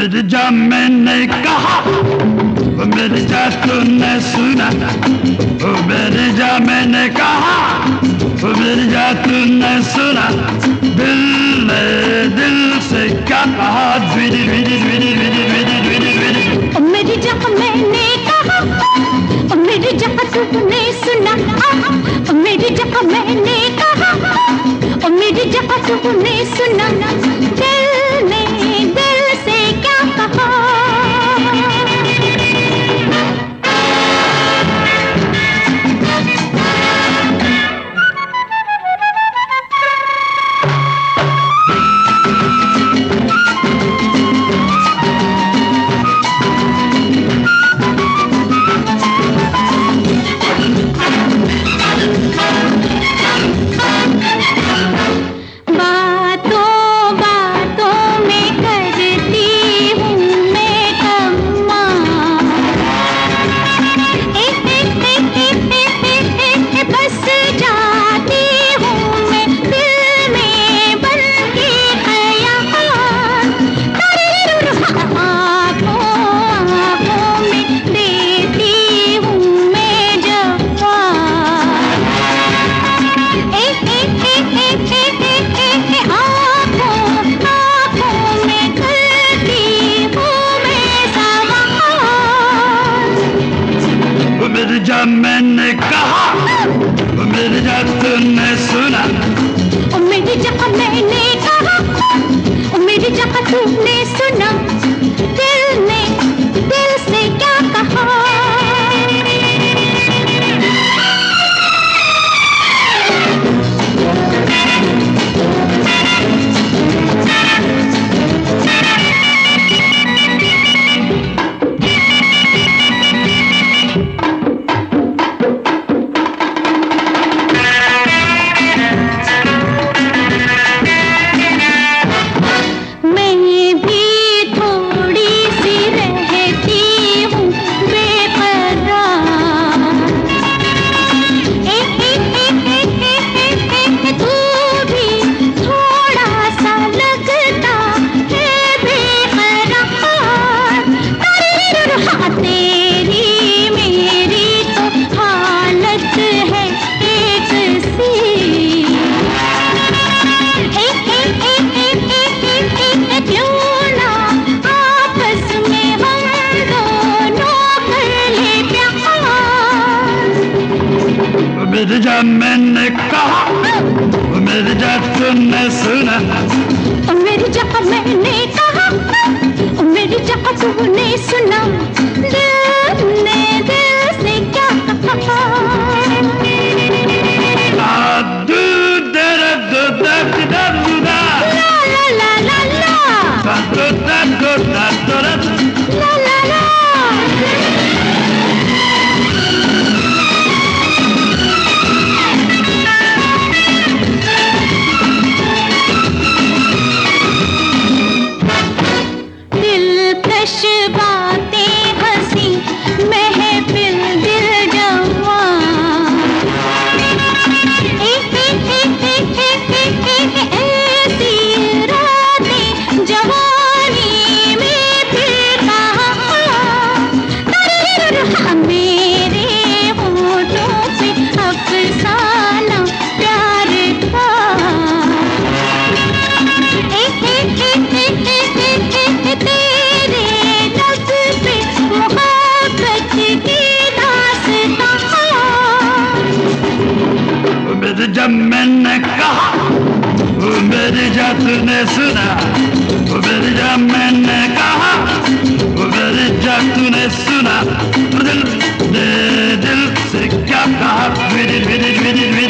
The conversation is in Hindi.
मिर्जा मैंने कहा, ओ मिर्जा तूने सुना, ओ मिर्जा मैंने कहा, ओ मिर्जा तूने सुना, दिल ने दिल से क्या कहा, द्विदी द्विदी द्विदी द्विदी द्विदी द्विदी द्विदी। ओ मिर्जा मैंने कहा, ओ मिर्जा तूने सुना, ओ मिर्जा मैंने कहा, ओ मिर्जा तूने सुना, दिल ने दिल से क्या कहा। मिर्जा मैंने कहा, ओ मिर्जा तूने सुना, ओ मिर्जा मैंने कहा, ओ मिर्जा तूने सुना, दिल ने दिल से क्या कहा। मिर्जा मैंने कहा, ओ मिर्जा तूने सुना, ओ मिर्जा मैंने कहा, ओ मिर्जा तूने सुना, दिल ने दिल से क्या कहा। दू दर दू दर दर दूदा, ला ला ला ला दू दर दू दर दर ला ला ला। बातें हंसी महफिल दिल जवा, ऐसी रातें जवानी में फिर कहाँ, मेरे होठों पे अफसाना प्यार का। मिर्जा मैंने कहा, ओ मिर्जा तूने सुना, ओ मिर्जा मैंने कहा, ओ मिर्जा तूने सुना, दिल से क्या कहा,